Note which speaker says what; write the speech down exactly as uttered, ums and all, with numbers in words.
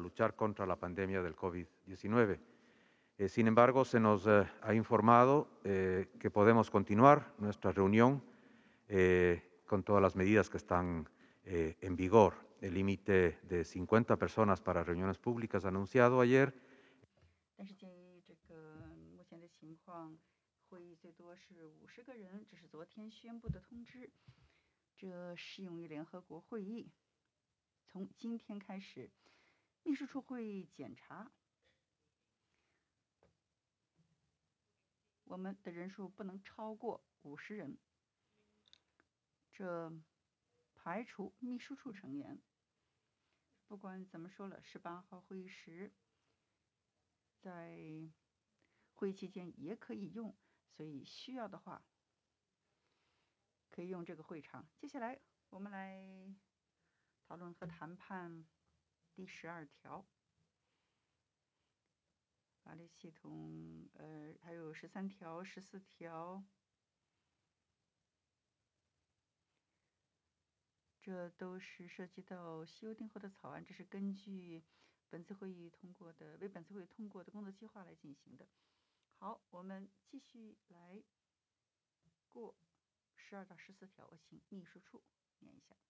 Speaker 1: luchar contra la pandemia del COVID diecinueve. Eh, sin embargo, se nos eh, ha informado eh, que podemos continuar nuestra reunión eh, con todas las medidas que están eh, en vigor. El límite de cincuenta personas para reuniones públicas anunciado ayer.
Speaker 2: 但是鉴于这个目前的情况，会议最多是五十个人，这是昨天宣布的通知，这适用于联合国会议。从今天开始，秘书处会检查我们的人数不能超过五十人，这排除秘书处成员。不管怎么说了，十八号会议室在会议期间也可以用，所以需要的话可以用这个会场。接下来我们来讨论和谈判第十二条。法律系统，呃，还有十三条、十四条，这都是涉及到修订后的草案，这是根据本次会议通过的为本次会议通过的工作计划来进行的。好，我们继续来过十二到十四条，我请秘书处念一下。